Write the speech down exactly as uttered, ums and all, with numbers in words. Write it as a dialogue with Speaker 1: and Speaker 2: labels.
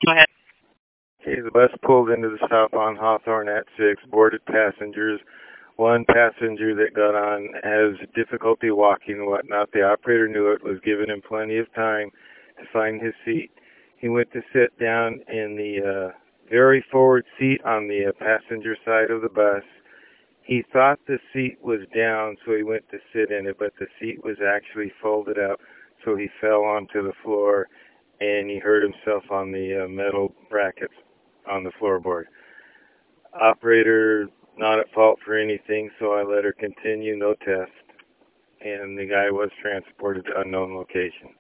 Speaker 1: Go ahead.
Speaker 2: Okay, the bus pulled into the stop on Hawthorne at six, boarded passengers. One passenger that got on has difficulty walking and whatnot. The operator knew it, was giving him plenty of time to find his seat. He went to sit down in the uh, very forward seat on the uh, passenger side of the bus. He thought the seat was down, so he went to sit in it, but the seat was actually folded up, so he fell onto the floor, and he hurt himself on the uh, metal brackets on the floorboard. Operator not at fault for anything, so I let her continue, no test, and the guy was transported to unknown location.